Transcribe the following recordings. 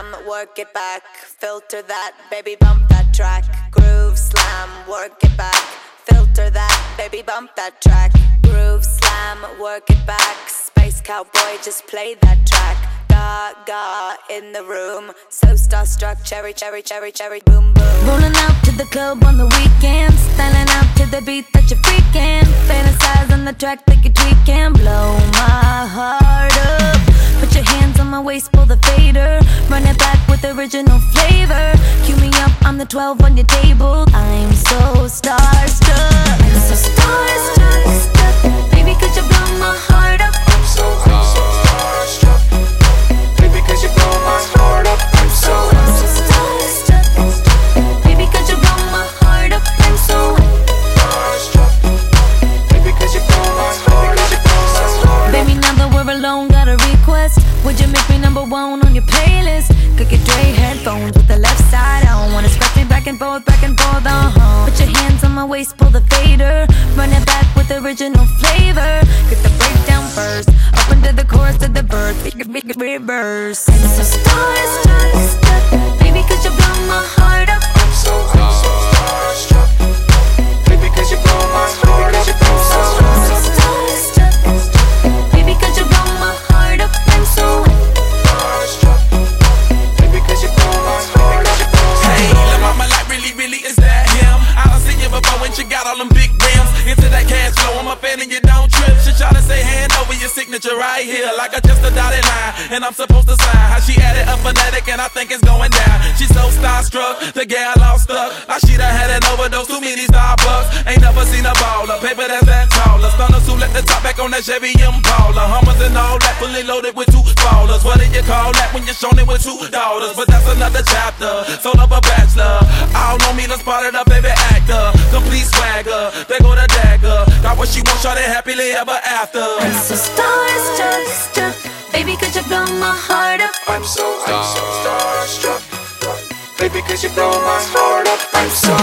slam, work it back. Filter that, baby, bump that track. Groove slam, work it back. Filter that, baby, bump that track. Groove slam, work it back. Space cowboy, just play that track. Gaga in the room, so starstruck, cherry, cherry, cherry, cherry, boom, boom. Rolling out to the club on the weekend, styling out to the beat that you're freaking. Fantasize on the track that you're tweaking. Blow my heart up. Put your hands on my waist, pull the fader. Run it back with original flavor. Cue me up, I'm the 12 on your table. I'm so starstruck. I'm so starstruck. Baby, could you blow my heart up? I'm so starstruck. Baby, could you blow my heart up? I'm so starstruck. Baby, could you blow my heart up? I'm so starstruck. Baby, could you blow my heart up? Baby, now that we're alone, got a request. Would you make me number one on your playlist? Could get Dre headphones with the left side on. Wanna scratch me back and forth, Put your hands on my waist, pull the fader. Run it back with original flavor. Get the breakdown first, up into the chorus to the verse. Big reverse. I'm so starstruck. Baby, could you blow my heart up? I'm so starstruck. Baby, could you blow my heart up? I'm so starstruck. Baby, could you blow my heart up? I'm so starstruck. Baby, could you blow my heart up? Hey, la mama, like really, is that him? I done seen you before when she got all them big rims. Into that cash flow, I'm a fan and you don't trip. She try to say hand over your signature right here, like I just a dotted line, and I'm supposed to sign. How she added a phonetic and I think it's going down. She's so starstruck, the gal all stuck. Like she done had an overdose, too many Starbucks. Ain't never seen a baller, paper that's that taller. Stunners who let the top back on that Chevy Impala. Hummers and all that, fully loaded with two ballers. What do you call that when you're shown it with two daughters? But that's another chapter, sold up a bachelor. All know me, done spotted a baby actor. Complete swagger, they go the dagger. Got what she wants, shawty happily ever after. I'm so starstruck. Baby, could you blow my heart up? I'm so starstruck. Baby, could you blow my heart up? I'm so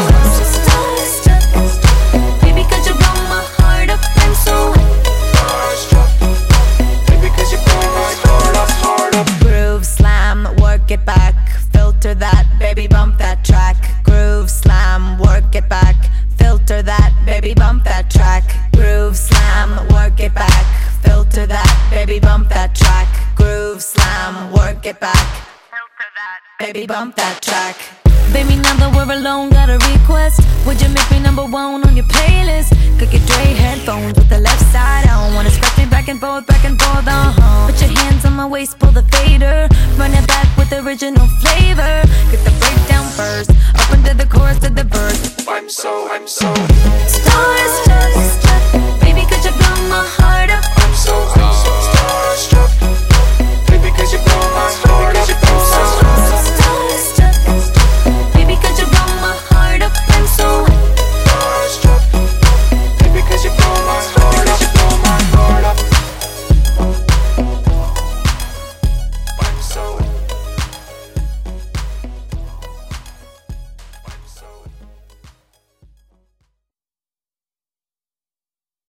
starstruck. Baby, could you blow my heart up? I'm so starstruck. Baby, could you blow my heart up? Groove slam, work it back. Filter that, baby, bump that track. Groove slam, work it back. Filter that, baby, bump that track. Groove slam, work it back. Filter that, baby, bump that track. Groove slam, work it back. Filter that, baby, bump that track. Baby, now that we're alone, got a request. Would you make me number one on your playlist? Could get Dre headphones with the left side on. Wanna scratch me back and forth, Put your hands on my waist, pull the fader. Run it back with original flavor. Get the breakdown first, up into the chorus to the verse. I'm so